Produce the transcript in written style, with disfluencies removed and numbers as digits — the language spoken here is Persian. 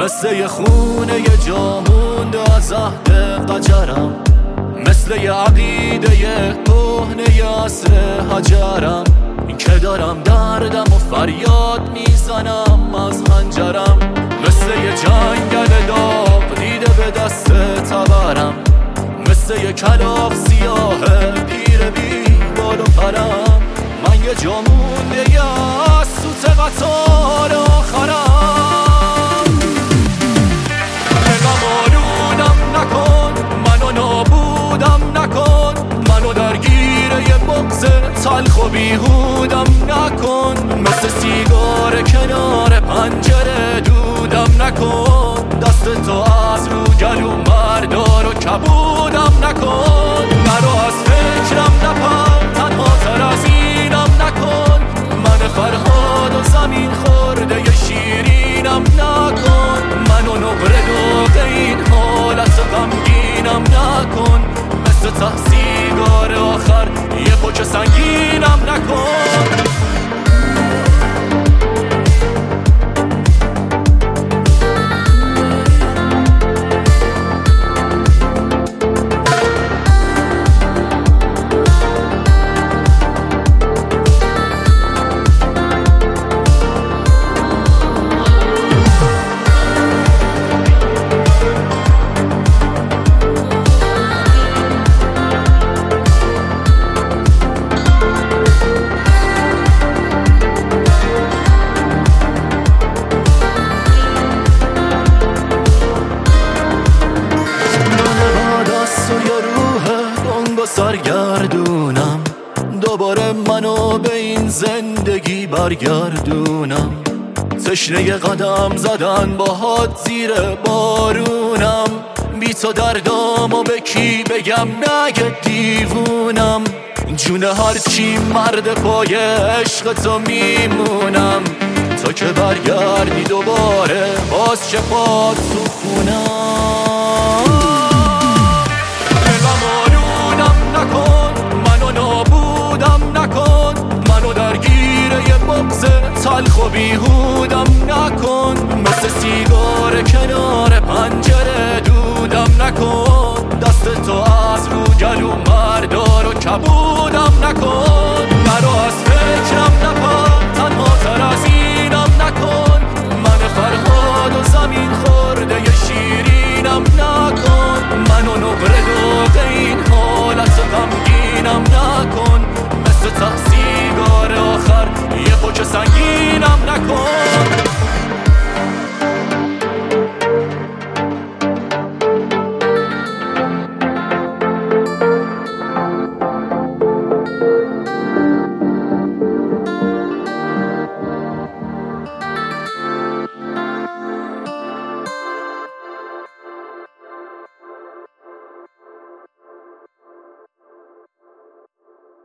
مثل یه خونه یه جا مونده از عهد قجرم، مثل یه عقیده یه کهنه یه عصر حجرم. این که دارم دردم و فریاد میزنم از خنجرم، مثل یه جنگل داغ دیده به دست تبرم، مثل یه کلاغ سیاه پیر بی بال و پرم. من یه جا مونده یه از سوت قطار آخرم. نگم آلودم نکن، منو نابودم نکن، منو درگیر یه بغض تلخ و بیهودم نکن، مثل سیگار کنار پنجره دودم نکن، دست تو از رو گلو مردار و کبودم نکن. مرو از فکرم نپر، تنها تر از اینم نکن، من فرهاد و زمین خورده ی شیرینم نکن، منو نقره دوغه این حالت غمگینم نکن، مثل ته سیگار آخر یه پوچ سنگینم نکن. سرگردونم دوباره منو به این زندگی برگردونم، تشنه قدم زدن باهات زیر بارونم، بی تو دردامو به کی بگم نگه دیوونم، جون هرچی مرد پای عشق تو میمونم، تو که برگردی دوباره باز چه پاد تو خونم. منو نابودم نکن، منو درگیر یه بغض تلخ و بیهودم نکن، مثل سیگار کنار پنجره دودم نکن، دست تو از رو گلو مردار و کبود